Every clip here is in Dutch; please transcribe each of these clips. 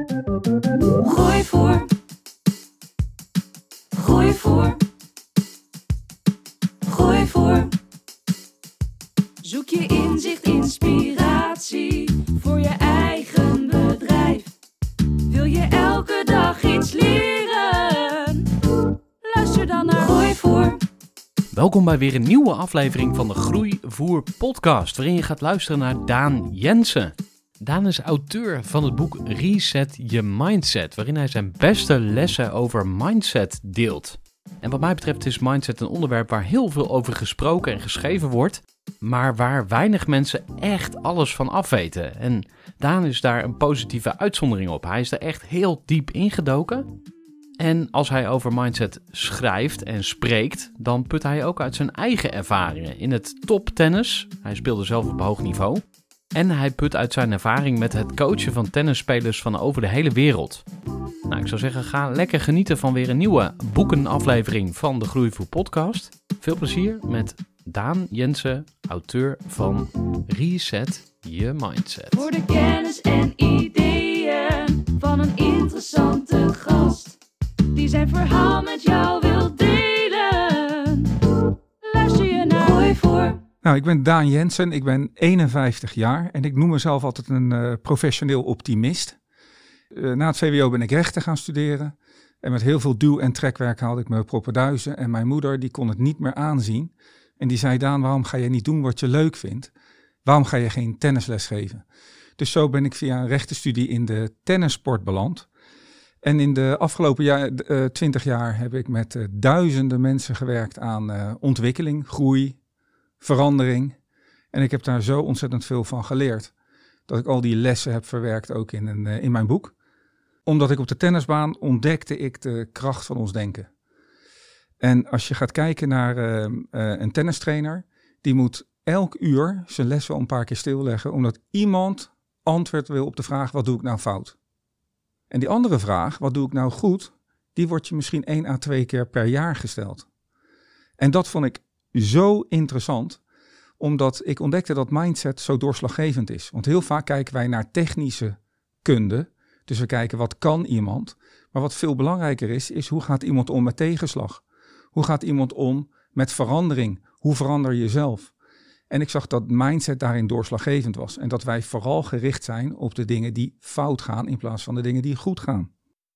Gooi voor. Gooi voor. Gooi voor. Zoek je inzicht, inspiratie voor je eigen bedrijf. Wil je elke dag iets leren? Luister dan naar Gooi voor. Welkom bij weer een nieuwe aflevering van de Groeivoer podcast, waarin je gaat luisteren naar Daan Jensen. Daan is auteur van het boek Reset Je Mindset, waarin hij zijn beste lessen over mindset deelt. En wat mij betreft is mindset een onderwerp waar heel veel over gesproken en geschreven wordt, maar waar weinig mensen echt alles van afweten. En Daan is daar een positieve uitzondering op. Hij is er echt heel diep ingedoken. En als hij over mindset schrijft en spreekt, dan put hij ook uit zijn eigen ervaringen in het toptennis. Hij speelde zelf op hoog niveau. En hij put uit zijn ervaring met het coachen van tennisspelers van over de hele wereld. Nou, ik zou zeggen, ga lekker genieten van weer een nieuwe boekenaflevering van de Groeivoer podcast. Veel plezier met Daan Jensen, auteur van Reset Je Mindset. Voor de kennis en ideeën van een interessante gast, die zijn verhaal met jou wil delen. Luister je naar Gooi voor. Nou, ik ben Daan Jensen, ik ben 51 jaar en ik noem mezelf altijd een professioneel optimist. Na het VWO ben ik rechten gaan studeren en met heel veel duw- en trekwerk haalde ik mijn propeduizen. En mijn moeder die kon het niet meer aanzien en die zei: Daan, waarom ga je niet doen wat je leuk vindt? Waarom ga je geen tennisles geven? Dus zo ben ik via een rechtenstudie in de tennissport beland. En in de afgelopen 20 jaar heb ik met duizenden mensen gewerkt aan ontwikkeling, groei, verandering. En ik heb daar zo ontzettend veel van geleerd, dat ik al die lessen heb verwerkt ook in mijn boek. Omdat ik op de tennisbaan ontdekte ik de kracht van ons denken. En als je gaat kijken naar een tennistrainer, die moet elk uur zijn les wel een paar keer stilleggen, omdat iemand antwoord wil op de vraag: wat doe ik nou fout? En die andere vraag, wat doe ik nou goed, die wordt je misschien 1 à 2 keer per jaar gesteld. En dat vond ik zo interessant, omdat ik ontdekte dat mindset zo doorslaggevend is. Want heel vaak kijken wij naar technische kunde, dus we kijken wat kan iemand. Maar wat veel belangrijker is hoe gaat iemand om met tegenslag? Hoe gaat iemand om met verandering? Hoe verander je jezelf? En ik zag dat mindset daarin doorslaggevend was. En dat wij vooral gericht zijn op de dingen die fout gaan in plaats van de dingen die goed gaan.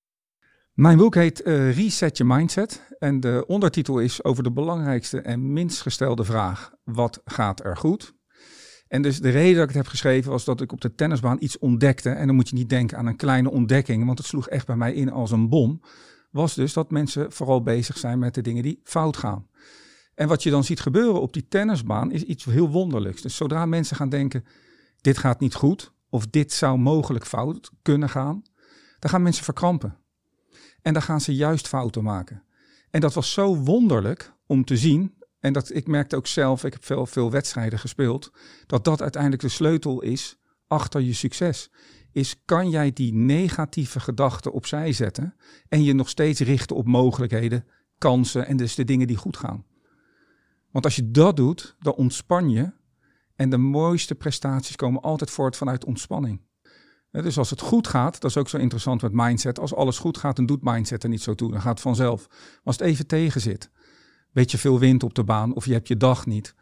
Mijn boek heet Reset Je Mindset. En de ondertitel is over de belangrijkste en minst gestelde vraag: wat gaat er goed? En dus de reden dat ik het heb geschreven was dat ik op de tennisbaan iets ontdekte. En dan moet je niet denken aan een kleine ontdekking, want het sloeg echt bij mij in als een bom. Was dus dat mensen vooral bezig zijn met de dingen die fout gaan. En wat je dan ziet gebeuren op die tennisbaan is iets heel wonderlijks. Dus zodra mensen gaan denken: dit gaat niet goed, of dit zou mogelijk fout kunnen gaan, dan gaan mensen verkrampen. En dan gaan ze juist fouten maken. En dat was zo wonderlijk om te zien. En dat ik merkte ook zelf, ik heb veel wedstrijden gespeeld, dat uiteindelijk de sleutel is achter je succes. Kan jij die negatieve gedachten opzij zetten en je nog steeds richten op mogelijkheden, kansen en dus de dingen die goed gaan. Want als je dat doet, dan ontspan je. En de mooiste prestaties komen altijd voort vanuit ontspanning. Dus als het goed gaat, dat is ook zo interessant met mindset. Als alles goed gaat, dan doet mindset er niet zo toe. Dan gaat het vanzelf. Maar als het even tegen zit, beetje veel wind op de baan of je hebt je dag niet,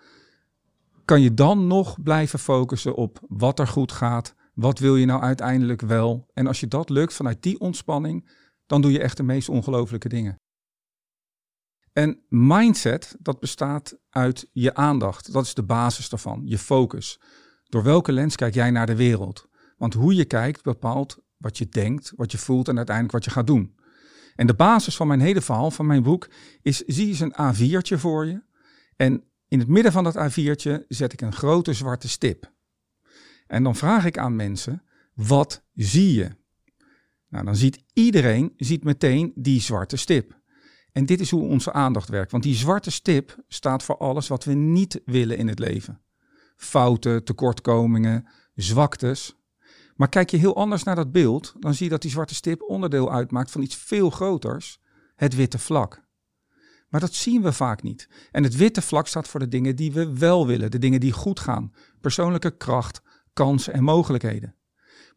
kan je dan nog blijven focussen op wat er goed gaat. Wat wil je nou uiteindelijk wel? En als je dat lukt vanuit die ontspanning, dan doe je echt de meest ongelooflijke dingen. En mindset, dat bestaat uit je aandacht. Dat is de basis daarvan, je focus. Door welke lens kijk jij naar de wereld? Want hoe je kijkt bepaalt wat je denkt, wat je voelt en uiteindelijk wat je gaat doen. En de basis van mijn hele verhaal, van mijn boek, is: zie eens een A4'tje voor je. En in het midden van dat A4'tje zet ik een grote zwarte stip. En dan vraag ik aan mensen: wat zie je? Nou, dan ziet iedereen meteen die zwarte stip. En dit is hoe onze aandacht werkt. Want die zwarte stip staat voor alles wat we niet willen in het leven. Fouten, tekortkomingen, zwaktes. Maar kijk je heel anders naar dat beeld, dan zie je dat die zwarte stip onderdeel uitmaakt van iets veel groters, het witte vlak. Maar dat zien we vaak niet. En het witte vlak staat voor de dingen die we wel willen, de dingen die goed gaan. Persoonlijke kracht, kansen en mogelijkheden.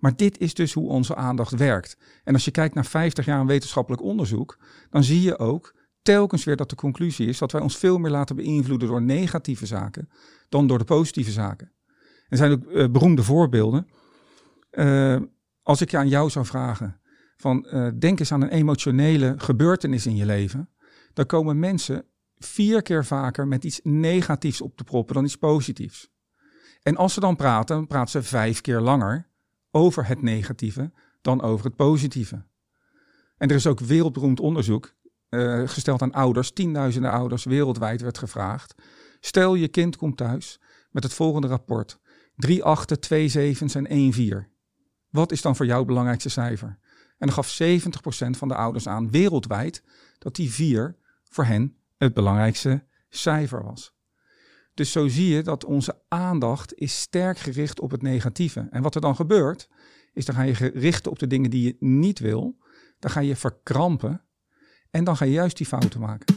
Maar dit is dus hoe onze aandacht werkt. En als je kijkt naar 50 jaar wetenschappelijk onderzoek, dan zie je ook telkens weer dat de conclusie is dat wij ons veel meer laten beïnvloeden door negatieve zaken dan door de positieve zaken. Er zijn ook beroemde voorbeelden. Als ik aan jou zou vragen, denk eens aan een emotionele gebeurtenis in je leven, dan komen mensen 4 keer vaker met iets negatiefs op te proppen dan iets positiefs. En als ze dan praten ze 5 keer langer over het negatieve dan over het positieve. En er is ook wereldberoemd onderzoek gesteld aan ouders. 10.000 ouders wereldwijd werd gevraagd. Stel je kind komt thuis met het volgende rapport. 3 8, 2 7 en 1 4. Wat is dan voor jou het belangrijkste cijfer? En dan gaf 70% van de ouders aan wereldwijd dat die 4 voor hen het belangrijkste cijfer was. Dus zo zie je dat onze aandacht is sterk gericht op het negatieve. En wat er dan gebeurt, is dan ga je richten op de dingen die je niet wil. Dan ga je verkrampen en dan ga je juist die fouten maken.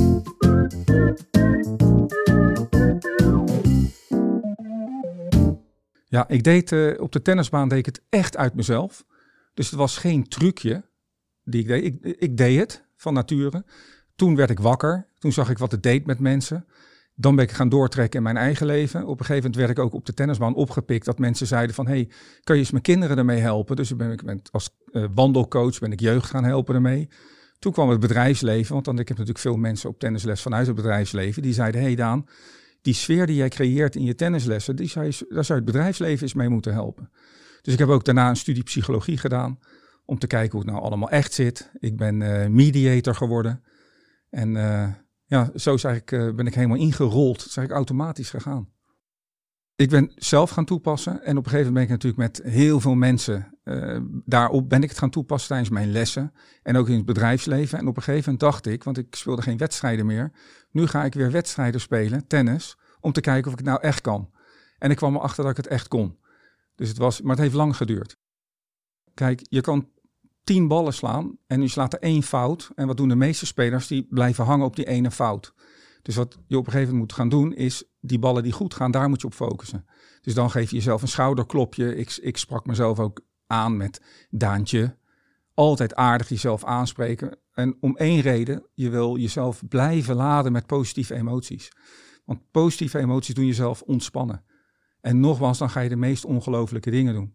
Ja, op de tennisbaan deed ik het echt uit mezelf. Dus het was geen trucje die ik deed. Ik deed het van nature. Toen werd ik wakker. Toen zag ik wat het deed met mensen. Dan ben ik gaan doortrekken in mijn eigen leven. Op een gegeven moment werd ik ook op de tennisbaan opgepikt dat mensen zeiden van, hey, kan je eens mijn kinderen ermee helpen? Dus als wandelcoach ben ik jeugd gaan helpen ermee. Toen kwam het bedrijfsleven, want ik heb natuurlijk veel mensen op tennisles vanuit het bedrijfsleven. Die zeiden, hey Daan, die sfeer die jij creëert in je tennislessen, daar zou je het bedrijfsleven eens mee moeten helpen. Dus ik heb ook daarna een studie psychologie gedaan om te kijken hoe het nou allemaal echt zit. Ik ben mediator geworden en zo ben ik helemaal ingerold. Het is eigenlijk automatisch gegaan. Ik ben zelf gaan toepassen en op een gegeven moment ben ik natuurlijk met heel veel mensen daarop ben ik het gaan toepassen tijdens mijn lessen en ook in het bedrijfsleven. En op een gegeven moment dacht ik, want ik speelde geen wedstrijden meer, nu ga ik weer wedstrijden spelen, tennis, om te kijken of ik het nou echt kan. En ik kwam erachter dat ik het echt kon. Maar het heeft lang geduurd. Kijk, je kan 10 ballen slaan en je slaat er 1 fout. En wat doen de meeste spelers? Die blijven hangen op die ene fout. Dus wat je op een gegeven moment moet gaan doen is die ballen die goed gaan, daar moet je op focussen. Dus dan geef je jezelf een schouderklopje. Ik sprak mezelf ook aan met Daantje. Altijd aardig jezelf aanspreken. En om 1 reden, je wil jezelf blijven laden met positieve emoties. Want positieve emoties doen jezelf ontspannen. En nogmaals, dan ga je de meest ongelofelijke dingen doen.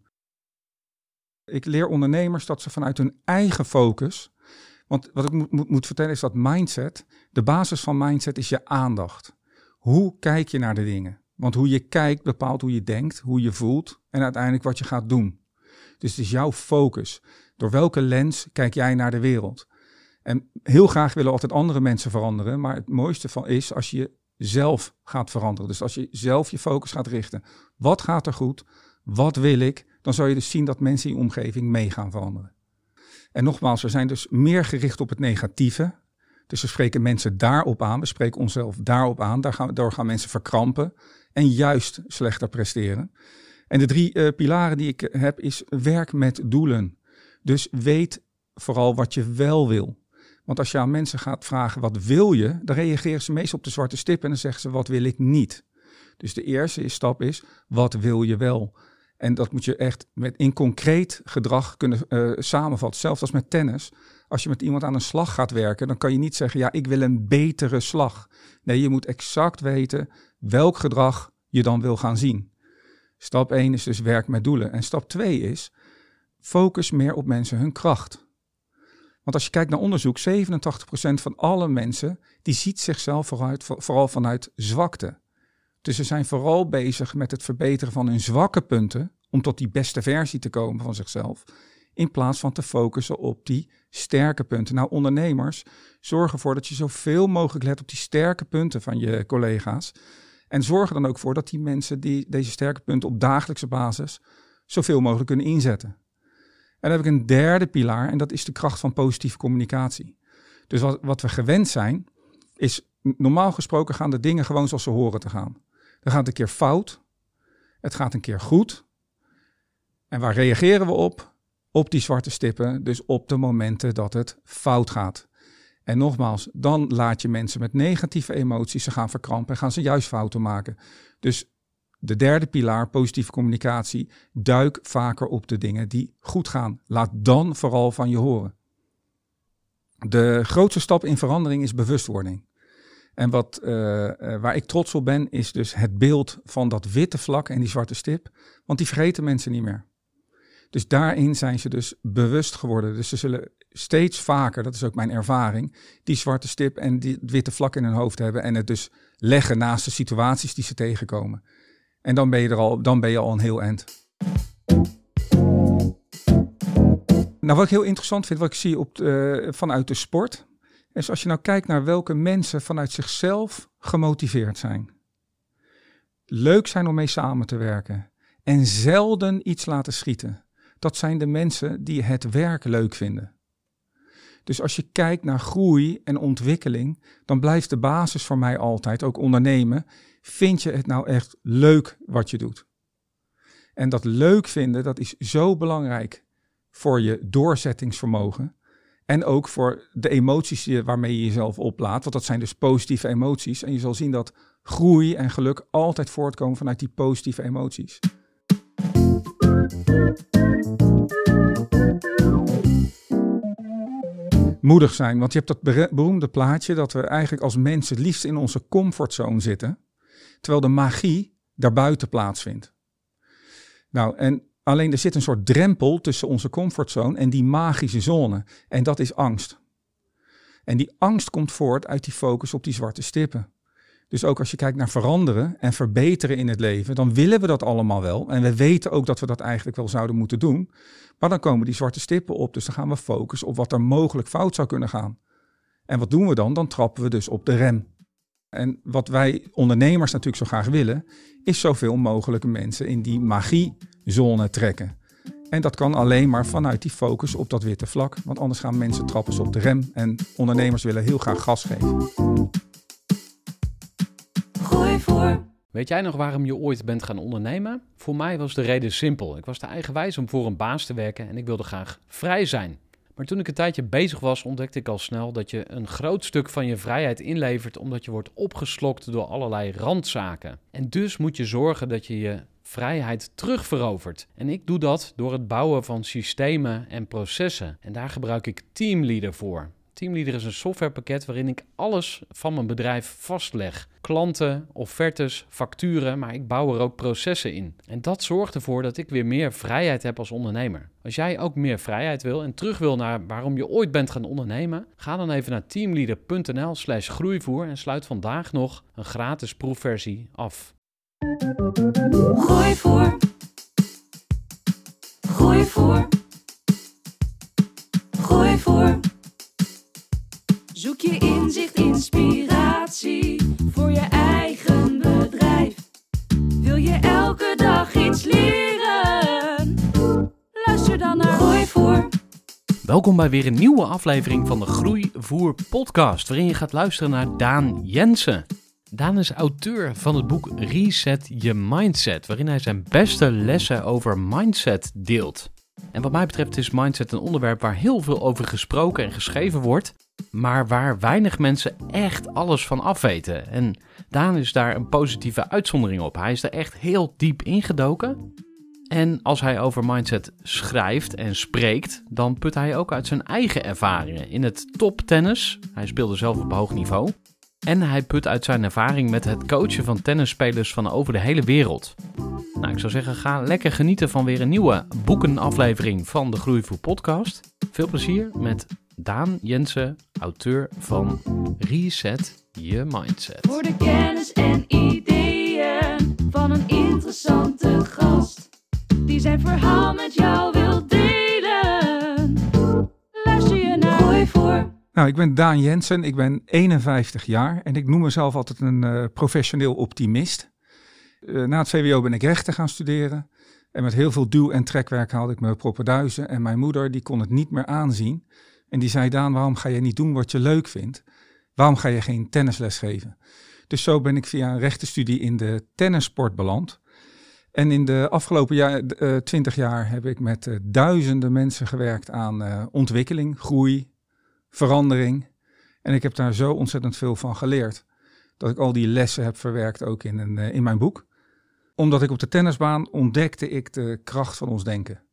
Ik leer ondernemers dat ze vanuit hun eigen focus, want wat ik moet vertellen is dat mindset, de basis van mindset is je aandacht. Hoe kijk je naar de dingen? Want hoe je kijkt bepaalt hoe je denkt, hoe je voelt en uiteindelijk wat je gaat doen. Dus het is jouw focus. Door welke lens kijk jij naar de wereld? En heel graag willen altijd andere mensen veranderen, maar het mooiste van is als je zelf gaat veranderen. Dus als je zelf je focus gaat richten. Wat gaat er goed? Wat wil ik? Dan zal je dus zien dat mensen in je omgeving mee gaan veranderen. En nogmaals, we zijn dus meer gericht op het negatieve. Dus we spreken mensen daarop aan. We spreken onszelf daarop aan. Daardoor gaan mensen verkrampen en juist slechter presteren. En de 3 pilaren die ik heb is werk met doelen. Dus weet vooral wat je wel wil. Want als je aan mensen gaat vragen wat wil je, dan reageren ze meestal op de zwarte stip en dan zeggen ze wat wil ik niet. Dus de eerste stap is wat wil je wel. En dat moet je echt in concreet gedrag kunnen samenvatten. Zelfs als met tennis. Als je met iemand aan een slag gaat werken, dan kan je niet zeggen, ja, ik wil een betere slag. Nee, je moet exact weten welk gedrag je dan wil gaan zien. Stap 1 is dus werk met doelen. En stap 2 is focus meer op mensen hun kracht. Want als je kijkt naar onderzoek, 87% van alle mensen, die ziet zichzelf vooral vanuit zwakte. Dus ze zijn vooral bezig met het verbeteren van hun zwakke punten, om tot die beste versie te komen van zichzelf, in plaats van te focussen op die sterke punten. Nou, ondernemers, zorg ervoor dat je zoveel mogelijk let op die sterke punten van je collega's. En zorg er dan ook voor dat die mensen deze sterke punten op dagelijkse basis zoveel mogelijk kunnen inzetten. En dan heb ik een 3e pilaar en dat is de kracht van positieve communicatie. Dus wat we gewend zijn, is normaal gesproken gaan de dingen gewoon zoals ze horen te gaan. Dan gaat het een keer fout, het gaat een keer goed. En waar reageren we op? Op die zwarte stippen, dus op de momenten dat het fout gaat. En nogmaals, dan laat je mensen met negatieve emoties, ze gaan verkrampen en gaan ze juist fouten maken. Dus De derde pilaar, positieve communicatie. Duik vaker op de dingen die goed gaan. Laat dan vooral van je horen. De grootste stap in verandering is bewustwording. En waar ik trots op ben, is dus het beeld van dat witte vlak en die zwarte stip. Want die vergeten mensen niet meer. Dus daarin zijn ze dus bewust geworden. Dus ze zullen steeds vaker, dat is ook mijn ervaring, die zwarte stip en die witte vlak in hun hoofd hebben. En het dus leggen naast de situaties die ze tegenkomen. En dan ben je al een heel eind. Nou, wat ik heel interessant vind, wat ik zie vanuit de sport, is als je nou kijkt naar welke mensen vanuit zichzelf gemotiveerd zijn. Leuk zijn om mee samen te werken. En zelden iets laten schieten. Dat zijn de mensen die het werk leuk vinden. Dus als je kijkt naar groei en ontwikkeling, dan blijft de basis voor mij altijd, ook ondernemen, vind je het nou echt leuk wat je doet? En dat leuk vinden, dat is zo belangrijk voor je doorzettingsvermogen. En ook voor de emoties waarmee je jezelf oplaadt. Want dat zijn dus positieve emoties. En je zal zien dat groei en geluk altijd voortkomen vanuit die positieve emoties. Moedig zijn, want je hebt dat beroemde plaatje dat we eigenlijk als mensen het liefst in onze comfortzone zitten. Terwijl de magie daarbuiten plaatsvindt. Nou, en alleen er zit een soort drempel tussen onze comfortzone en die magische zone. En dat is angst. En die angst komt voort uit die focus op die zwarte stippen. Dus ook als je kijkt naar veranderen en verbeteren in het leven, dan willen we dat allemaal wel. En we weten ook dat we dat eigenlijk wel zouden moeten doen. Maar dan komen die zwarte stippen op, dus dan gaan we focussen op wat er mogelijk fout zou kunnen gaan. En wat doen we dan? Dan trappen we dus op de rem. En wat wij ondernemers natuurlijk zo graag willen, is zoveel mogelijke mensen in die magiezone trekken. En dat kan alleen maar vanuit die focus op dat witte vlak. Want anders gaan mensen trappen op de rem. En ondernemers willen heel graag gas geven. Gooi voor. Weet jij nog waarom je ooit bent gaan ondernemen? Voor mij was de reden simpel. Ik was te eigenwijs om voor een baas te werken en ik wilde graag vrij zijn. Maar toen ik een tijdje bezig was, ontdekte ik al snel dat je een groot stuk van je vrijheid inlevert omdat je wordt opgeslokt door allerlei randzaken. En dus moet je zorgen dat je je vrijheid terugverovert. En ik doe dat door het bouwen van systemen en processen. En daar gebruik ik Teamleader voor. Teamleader is een softwarepakket waarin ik alles van mijn bedrijf vastleg. Klanten, offertes, facturen, maar ik bouw er ook processen in. En dat zorgt ervoor dat ik weer meer vrijheid heb als ondernemer. Als jij ook meer vrijheid wil en terug wil naar waarom je ooit bent gaan ondernemen, ga dan even naar teamleader.nl/groeivoer en sluit vandaag nog een gratis proefversie af. Gooi voor. Gooi voor. Gooi voor. Zoek je inzicht, inspiratie voor je eigen bedrijf. Wil je elke dag iets leren? Luister dan naar Gooi voor. Welkom bij weer een nieuwe aflevering van de Groeivoer podcast, waarin je gaat luisteren naar Daan Jensen. Daan is auteur van het boek Reset Je Mindset, waarin hij zijn beste lessen over mindset deelt. En wat mij betreft is mindset een onderwerp waar heel veel over gesproken en geschreven wordt, maar waar weinig mensen echt alles van afweten. En Daan is daar een positieve uitzondering op. Hij is er echt heel diep ingedoken. En als hij over mindset schrijft en spreekt, dan put hij ook uit zijn eigen ervaringen in het toptennis. Hij speelde zelf op hoog niveau. En hij put uit zijn ervaring met het coachen van tennisspelers van over de hele wereld. Nou, ik zou zeggen, ga lekker genieten van weer een nieuwe boekenaflevering van de Groeivoer podcast. Veel plezier met Daan Jensen, auteur van Reset Je Mindset. Voor de kennis en ideeën van een interessante gast, die zijn verhaal met jou wil delen. Luister je naar Gooi voor. Nou, ik ben Daan Jensen, ik ben 51 jaar en ik noem mezelf altijd een professioneel optimist. Na het VWO ben ik rechten gaan studeren en met heel veel duw- en trekwerk haalde ik me propenduizen. En mijn moeder die kon het niet meer aanzien en die zei: Daan, waarom ga je niet doen wat je leuk vindt? Waarom ga je geen tennisles geven? Dus zo ben ik via een rechtenstudie in de tennissport beland. En in de afgelopen 20 jaar heb ik met duizenden mensen gewerkt aan ontwikkeling, groei, verandering. En ik heb daar zo ontzettend veel van geleerd, dat ik al die lessen heb verwerkt ook in mijn boek. Omdat ik op de tennisbaan ontdekte ik de kracht van ons denken.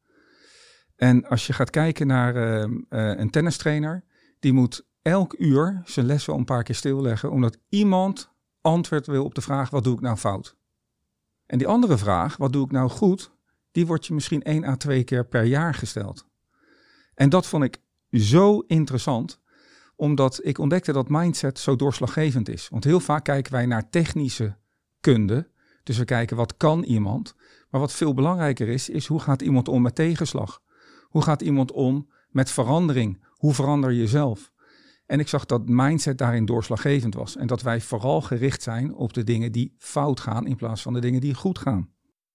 En als je gaat kijken naar een tennistrainer, die moet elk uur zijn les wel een paar keer stilleggen, omdat iemand antwoord wil op de vraag, wat doe ik nou fout? En die andere vraag, wat doe ik nou goed, die wordt je misschien 1 à 2 keer per jaar gesteld. En dat vond ik zo interessant, omdat ik ontdekte dat mindset zo doorslaggevend is. Want heel vaak kijken wij naar technische kunde, dus we kijken wat kan iemand. Maar wat veel belangrijker is hoe gaat iemand om met tegenslag? Hoe gaat iemand om met verandering? Hoe verander je jezelf? En ik zag dat mindset daarin doorslaggevend was. En dat wij vooral gericht zijn op de dingen die fout gaan in plaats van de dingen die goed gaan.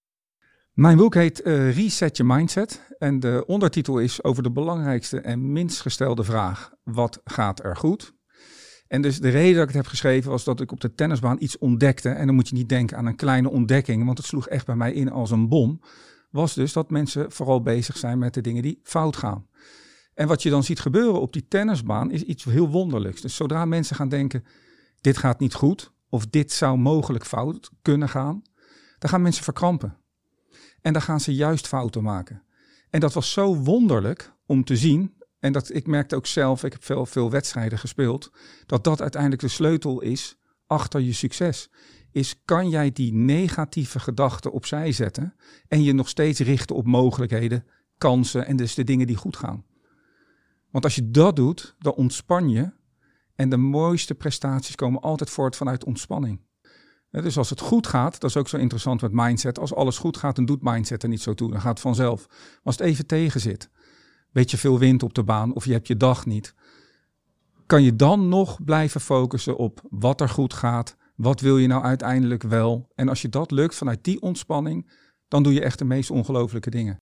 Mijn boek heet Reset Je Mindset. En de ondertitel is over de belangrijkste en minst gestelde vraag. Wat gaat er goed? En dus de reden dat ik het heb geschreven was dat ik op de tennisbaan iets ontdekte. En dan moet je niet denken aan een kleine ontdekking, want het sloeg echt bij mij in als een bom. Was dus dat mensen vooral bezig zijn met de dingen die fout gaan. En wat je dan ziet gebeuren op die tennisbaan is iets heel wonderlijks. Dus zodra mensen gaan denken, dit gaat niet goed, of dit zou mogelijk fout kunnen gaan, dan gaan mensen verkrampen. En dan gaan ze juist fouten maken. En dat was zo wonderlijk om te zien. En dat ik merkte ook zelf, ik heb veel wedstrijden gespeeld, dat uiteindelijk de sleutel is achter je succes. Kan jij die negatieve gedachten opzij zetten en je nog steeds richten op mogelijkheden, kansen en dus de dingen die goed gaan. Want als je dat doet, dan ontspan je en de mooiste prestaties komen altijd voort vanuit ontspanning. Dus als het goed gaat, dat is ook zo interessant met mindset. Als alles goed gaat, dan doet mindset er niet zo toe. Dan gaat het vanzelf. Maar als het even tegen zit, beetje veel wind op de baan of je hebt je dag niet, kan je dan nog blijven focussen op wat er goed gaat. Wat wil je nou uiteindelijk wel? En als je dat lukt vanuit die ontspanning, dan doe je echt de meest ongelofelijke dingen.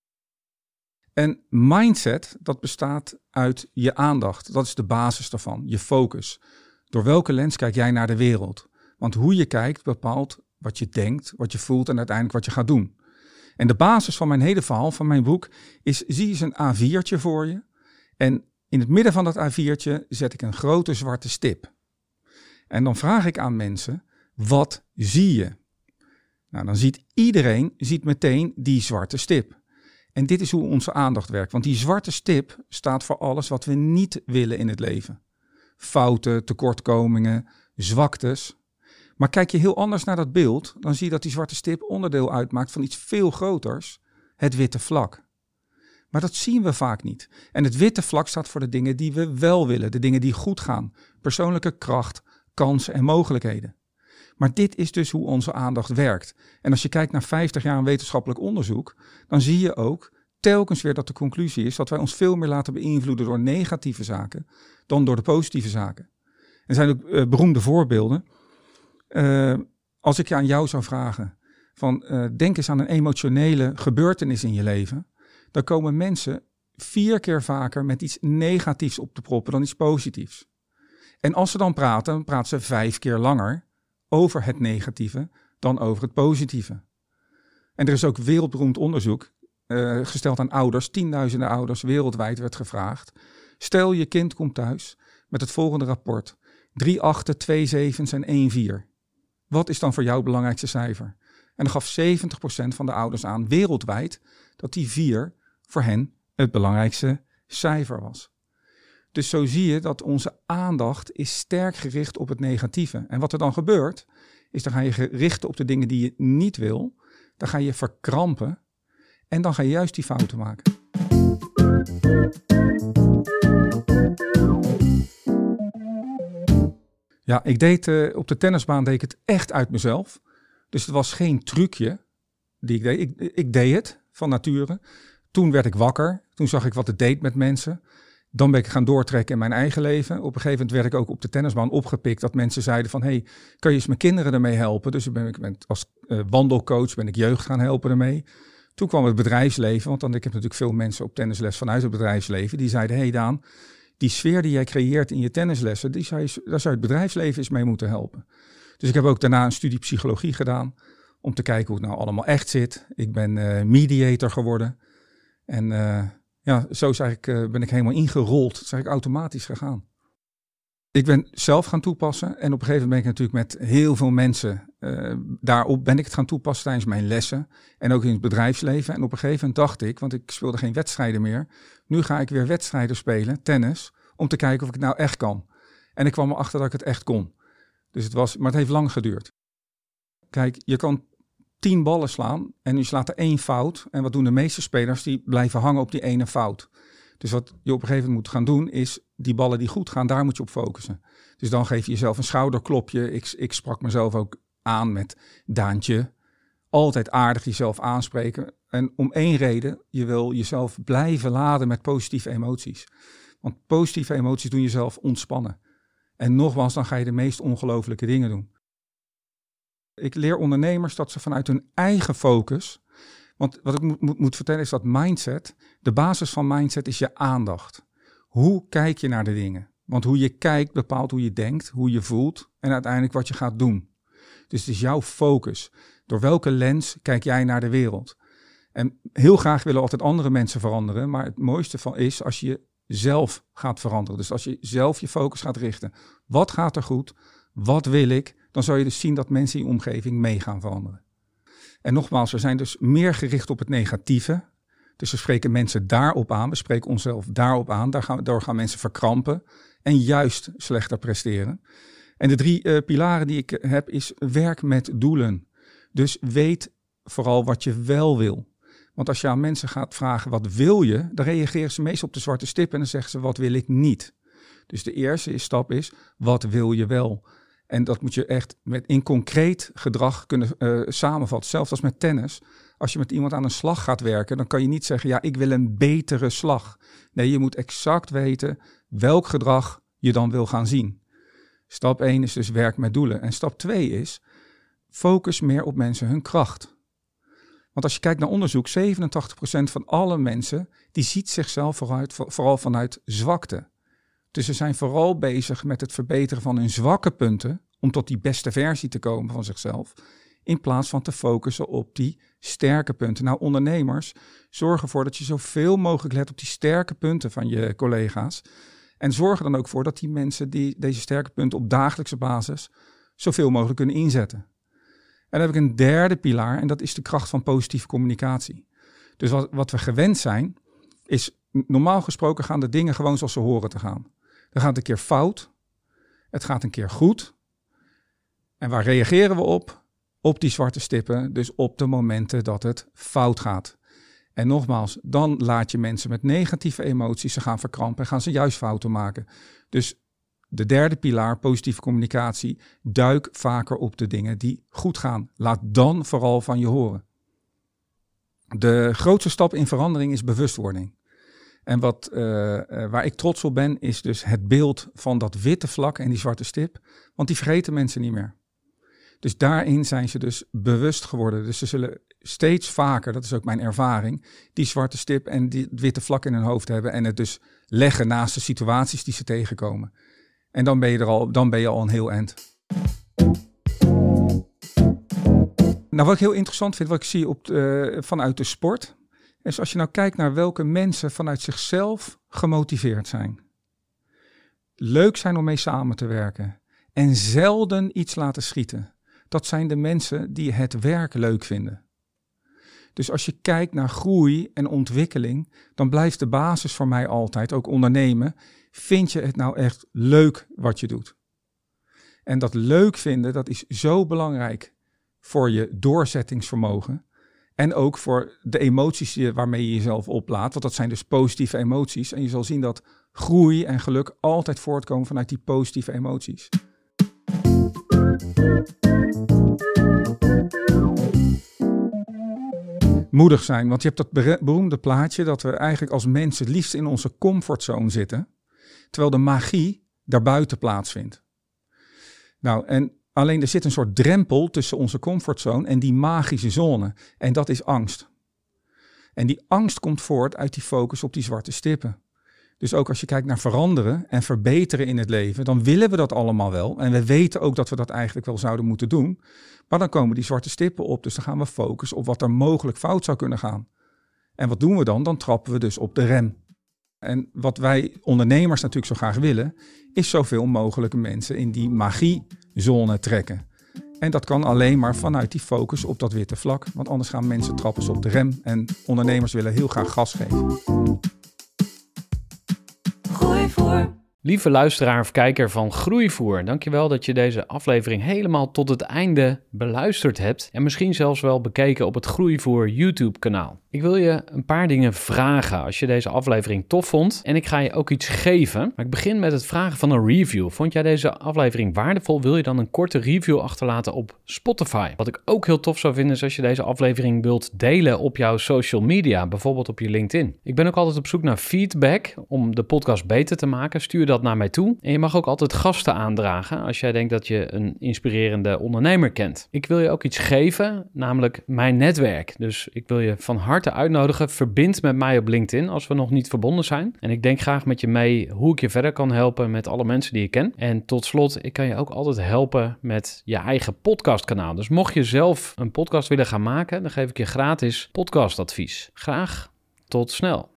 En mindset, dat bestaat uit je aandacht. Dat is de basis daarvan, je focus. Door welke lens kijk jij naar de wereld? Want hoe je kijkt bepaalt wat je denkt, wat je voelt en uiteindelijk wat je gaat doen. En de basis van mijn hele verhaal, van mijn boek, is zie eens een A4'tje voor je. En in het midden van dat A4'tje zet ik een grote zwarte stip. En dan vraag ik aan mensen, wat zie je? Nou, dan ziet iedereen meteen die zwarte stip. En dit is hoe onze aandacht werkt. Want die zwarte stip staat voor alles wat we niet willen in het leven. Fouten, tekortkomingen, zwaktes. Maar kijk je heel anders naar dat beeld, dan zie je dat die zwarte stip onderdeel uitmaakt van iets veel groters, het witte vlak. Maar dat zien we vaak niet. En het witte vlak staat voor de dingen die we wel willen, de dingen die goed gaan. Persoonlijke kracht, kansen en mogelijkheden. Maar dit is dus hoe onze aandacht werkt. En als je kijkt naar 50 jaar aan wetenschappelijk onderzoek, dan zie je ook telkens weer dat de conclusie is dat wij ons veel meer laten beïnvloeden door negatieve zaken dan door de positieve zaken. Er zijn ook beroemde voorbeelden. Als ik aan jou zou vragen, denk eens aan een emotionele gebeurtenis in je leven, dan komen mensen 4 keer vaker met iets negatiefs op te proppen dan iets positiefs. En als ze dan praten ze 5 keer langer over het negatieve dan over het positieve. En er is ook wereldberoemd onderzoek gesteld aan ouders, 10.000 ouders wereldwijd werd gevraagd. Stel je kind komt thuis met het volgende rapport. 3 8, 2 7 en 1 4. Wat is dan voor jou het belangrijkste cijfer? En dan gaf 70% van de ouders aan wereldwijd dat die 4 voor hen het belangrijkste cijfer was. Dus zo zie je dat onze aandacht is sterk gericht op het negatieve. En wat er dan gebeurt, is dan ga je richten op de dingen die je niet wil. Dan ga je verkrampen en dan ga je juist die fouten maken. Ja, op de tennisbaan deed ik het echt uit mezelf. Dus het was geen trucje die ik deed. Ik deed het van nature. Toen werd ik wakker. Toen zag ik wat het deed met mensen. Dan ben ik gaan doortrekken in mijn eigen leven. Op een gegeven moment werd ik ook op de tennisbaan opgepikt. Dat mensen zeiden van, hey, kan je eens mijn kinderen ermee helpen? Dus als wandelcoach ben ik jeugd gaan helpen ermee. Toen kwam het bedrijfsleven. Want ik heb natuurlijk veel mensen op tennisles vanuit het bedrijfsleven. Die zeiden, hey Daan, die sfeer die jij creëert in je tennislessen, daar zou je het bedrijfsleven eens mee moeten helpen. Dus ik heb ook daarna een studie psychologie gedaan. Om te kijken hoe het nou allemaal echt zit. Ik ben mediator geworden. En zo ben ik helemaal ingerold. Dat is eigenlijk automatisch gegaan. Ik ben zelf gaan toepassen. En op een gegeven moment ben ik natuurlijk met heel veel mensen daarop ben ik het gaan toepassen tijdens mijn lessen en ook in het bedrijfsleven. En op een gegeven moment dacht ik, want ik speelde geen wedstrijden meer, nu ga ik weer wedstrijden spelen, tennis, om te kijken of ik het nou echt kan. En ik kwam erachter dat ik het echt kon. Maar het heeft lang geduurd. Kijk, je kan 10 ballen slaan en je slaat er 1 fout. En wat doen de meeste spelers? Die blijven hangen op die ene fout. Dus wat je op een gegeven moment moet gaan doen, is die ballen die goed gaan, daar moet je op focussen. Dus dan geef je jezelf een schouderklopje. Ik sprak mezelf ook aan met Daantje. Altijd aardig jezelf aanspreken. En om 1 reden, je wil jezelf blijven laden met positieve emoties. Want positieve emoties doen jezelf ontspannen. En nogmaals, dan ga je de meest ongelofelijke dingen doen. Ik leer ondernemers dat ze vanuit hun eigen focus... Want wat ik moet vertellen is dat mindset... De basis van mindset is je aandacht. Hoe kijk je naar de dingen? Want hoe je kijkt bepaalt hoe je denkt, hoe je voelt... en uiteindelijk wat je gaat doen. Dus het is jouw focus. Door welke lens kijk jij naar de wereld? En heel graag willen altijd andere mensen veranderen... maar het mooiste van is als je zelf gaat veranderen. Dus als je zelf je focus gaat richten. Wat gaat er goed? Wat wil ik? Dan zal je dus zien dat mensen in je omgeving mee gaan veranderen. En nogmaals, we zijn dus meer gericht op het negatieve. Dus we spreken mensen daarop aan. We spreken onszelf daarop aan. Daardoor gaan mensen verkrampen en juist slechter presteren. En de 3 pilaren die ik heb is werk met doelen. Dus weet vooral wat je wel wil. Want als je aan mensen gaat vragen wat wil je, dan reageren ze meestal op de zwarte stip en dan zeggen ze wat wil ik niet. Dus de eerste stap is wat wil je wel. En dat moet je echt in concreet gedrag kunnen samenvatten. Zelfs als met tennis. Als je met iemand aan een slag gaat werken, dan kan je niet zeggen, ja, ik wil een betere slag. Nee, je moet exact weten welk gedrag je dan wil gaan zien. Stap 1 is dus werk met doelen. En stap 2 is, focus meer op mensen hun kracht. Want als je kijkt naar onderzoek, 87% van alle mensen, die ziet zichzelf vooral vanuit zwakte. Dus ze zijn vooral bezig met het verbeteren van hun zwakke punten, om tot die beste versie te komen van zichzelf, in plaats van te focussen op die sterke punten. Nou, ondernemers, zorg ervoor dat je zoveel mogelijk let op die sterke punten van je collega's. En zorg er dan ook voor dat die mensen die deze sterke punten op dagelijkse basis zoveel mogelijk kunnen inzetten. En dan heb ik een 3e pilaar en dat is de kracht van positieve communicatie. Dus wat we gewend zijn, is normaal gesproken gaan de dingen gewoon zoals ze horen te gaan. Dan gaat het een keer fout, het gaat een keer goed. En waar reageren we op? Op die zwarte stippen, dus op de momenten dat het fout gaat. En nogmaals, dan laat je mensen met negatieve emoties, ze gaan verkrampen en gaan ze juist fouten maken. Dus de 3e pilaar, positieve communicatie, duik vaker op de dingen die goed gaan. Laat dan vooral van je horen. De grootste stap in verandering is bewustwording. En waar ik trots op ben, is dus het beeld van dat witte vlak en die zwarte stip. Want die vergeten mensen niet meer. Dus daarin zijn ze dus bewust geworden. Dus ze zullen steeds vaker, dat is ook mijn ervaring, die zwarte stip en die witte vlak in hun hoofd hebben. En het dus leggen naast de situaties die ze tegenkomen. En dan ben je al een heel eind. Nou, wat ik heel interessant vind, wat ik zie vanuit de sport, is als je nou kijkt naar welke mensen vanuit zichzelf gemotiveerd zijn. Leuk zijn om mee samen te werken. En zelden iets laten schieten. Dat zijn de mensen die het werk leuk vinden. Dus als je kijkt naar groei en ontwikkeling, dan blijft de basis voor mij altijd, ook ondernemen, vind je het nou echt leuk wat je doet? En dat leuk vinden, dat is zo belangrijk voor je doorzettingsvermogen. En ook voor de emoties waarmee je jezelf oplaadt. Want dat zijn dus positieve emoties. En je zal zien dat groei en geluk altijd voortkomen vanuit die positieve emoties. Moedig zijn, want je hebt dat beroemde plaatje dat we eigenlijk als mensen het liefst in onze comfortzone zitten. Terwijl de magie daarbuiten plaatsvindt. Nou, en alleen er zit een soort drempel tussen onze comfortzone en die magische zone. En dat is angst. En die angst komt voort uit die focus op die zwarte stippen. Dus ook als je kijkt naar veranderen en verbeteren in het leven, dan willen we dat allemaal wel. En we weten ook dat we dat eigenlijk wel zouden moeten doen. Maar dan komen die zwarte stippen op, dus dan gaan we focussen op wat er mogelijk fout zou kunnen gaan. En wat doen we dan? Dan trappen we dus op de rem. En wat wij ondernemers natuurlijk zo graag willen, is zoveel mogelijk mensen in die magiezone trekken. En dat kan alleen maar vanuit die focus op dat witte vlak. Want anders gaan mensen trappen ze op de rem. En ondernemers willen heel graag gas geven. Groeivoer. Lieve luisteraar of kijker van Groeivoer, dankjewel dat je deze aflevering helemaal tot het einde beluisterd hebt en misschien zelfs wel bekeken op het Groeivoer YouTube-kanaal. Ik wil je een paar dingen vragen als je deze aflevering tof vond en ik ga je ook iets geven. Maar ik begin met het vragen van een review. Vond jij deze aflevering waardevol? Wil je dan een korte review achterlaten op Spotify? Wat ik ook heel tof zou vinden is als je deze aflevering wilt delen op jouw social media, bijvoorbeeld op je LinkedIn. Ik ben ook altijd op zoek naar feedback om de podcast beter te maken. Stuur dat naar mij toe. En je mag ook altijd gasten aandragen als jij denkt dat je een inspirerende ondernemer kent. Ik wil je ook iets geven, namelijk mijn netwerk. Dus ik wil je van harte uitnodigen. Verbind met mij op LinkedIn als we nog niet verbonden zijn. En ik denk graag met je mee hoe ik je verder kan helpen met alle mensen die ik ken. En tot slot, ik kan je ook altijd helpen met je eigen podcastkanaal. Dus mocht je zelf een podcast willen gaan maken, dan geef ik je gratis podcastadvies. Graag tot snel.